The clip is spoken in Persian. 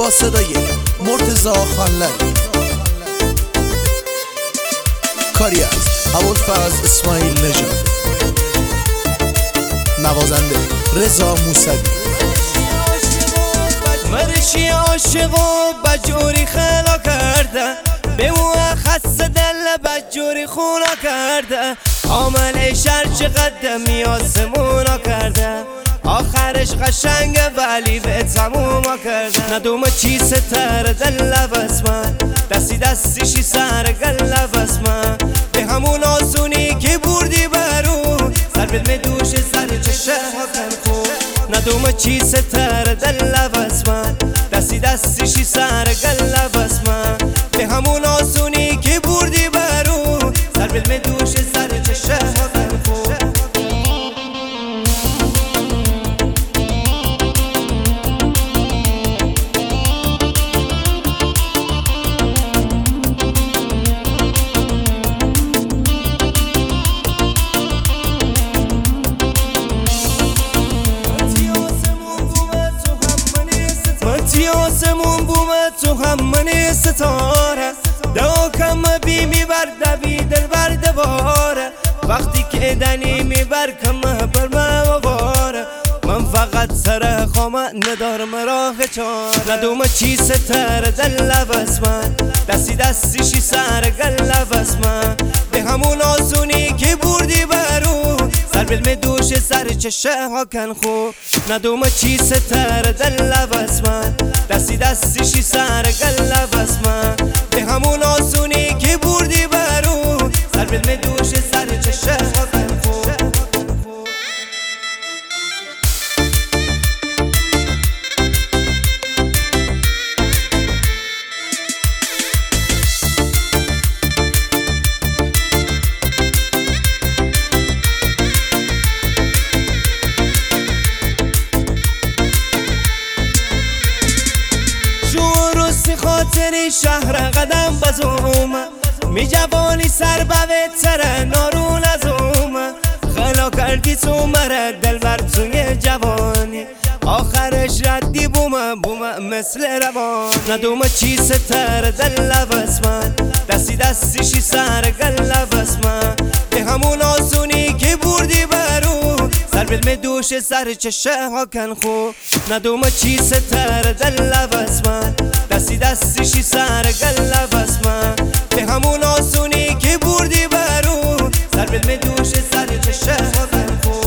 با صدای مرتضی خانلری، کاری از ابوالفضل اسماعیل نژاد، نوازنده رضا موسوی. مرشی عاشق و بجوری خلا کرده، به مو خسته دل بجوری خونا کرده، عامل شر چقدر میاسمونا کرده، آخرش قشنگه ولی به تموما کرده. ندوم چی ستر دل بس من، دستی دستیشی سر گل بس من، به همون آسونی که بردی برو، سر بدم دوش سر چشه کن خوب. ندوم چی ستر دل بس من، دستی دستیشی سر گل بس من، به همون آسونی که بردی برو، سر بدم دوش سر چشه کن خوب. آسمون بومه تو هم منی ستاره، دو کم بی میبر دوی دل برده باره، وقتی که دنی میبر کم بر مواره، من فقط سر خامه ندارم راه چاره. ندوم چی ستر دل بس من، دستی دستیشی سر گل بس من، به همون آسونی که بردی برو، سر بلم دوش سر چشه ها کن خوب. ندوم چی ستر دل بس من، دستی دستیشی سر گل بس من، به همون آسونی که بردی برو، سر بلم دوش سر چشه ها کن خوب. خاطری شهر قدم بزوم، می جوانی سر بویتر نارون ازوم، خلا کردی تو مره دل بر توی جوانی، آخرش ردی بومه مثل روان. ندوم چی ستر دل بس من، دستی دستیشی سر گل بس من، به همون آسونی که بردی برو، سر بلم دوش سر چشه ها کن خوب. ندوم چی ستر دل بس من، دستی دستیشی سر گل بس من، به همون آسونی که بردی برو، سر بلم دوش سر چشه ها کن خوب.